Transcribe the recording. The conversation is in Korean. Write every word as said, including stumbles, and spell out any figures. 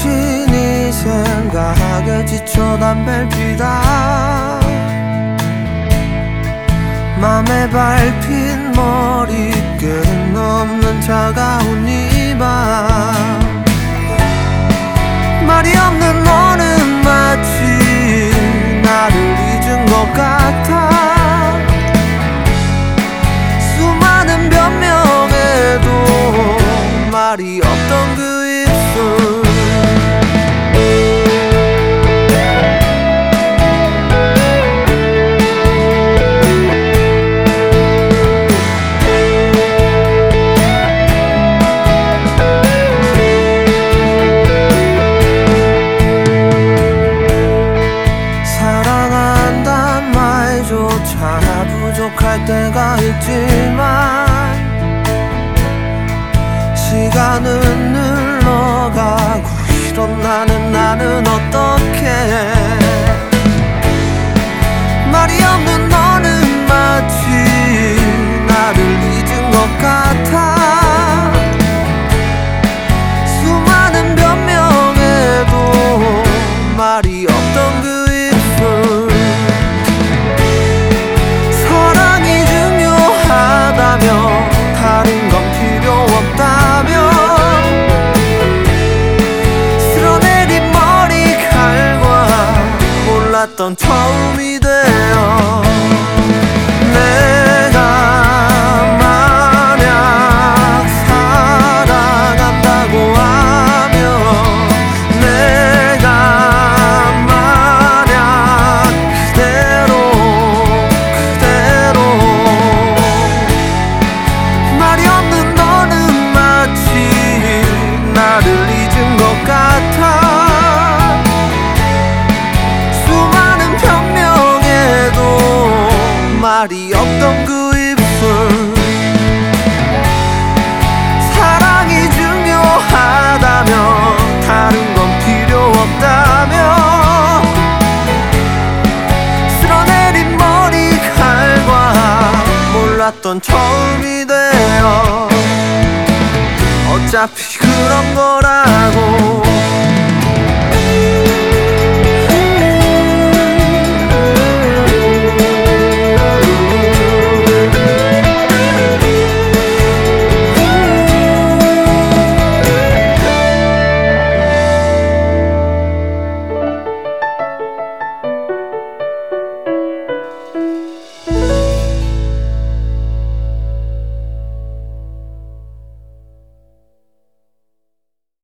마치 네 생각에 지쳐 담배를 피다 맘에 밟힌 머릿결은 없는 차가운 이 밤 말이 없는 너는 마치 나를 잊은 것 같아 수많은 변명에도 말이 없던 그 입술 사랑한단 말조차 부족할 때가 있지만 시간은 흘러가고 이런 나는 나는 어떡해 말이 없는 너는 마치 나를 잊은 것 같아 수많은 변명에도 말이 없던 그 입술 사랑이 중요하다며 다른 건 필요 없다며 쓸어내린 머리칼과 몰랐던 처음이 되어 내가 만약 사랑한다고 하면 내가 만약 그대로 그대로 말이 없는 너는 마치 나를 잊은 것 같아 수많은 변명에도 말이 없던 그 입술 사랑이 중요하다며 다른 건 필요 없다며 쓸어내린 머리칼과 몰랐던 처음이 되어 어차피 그런 거라고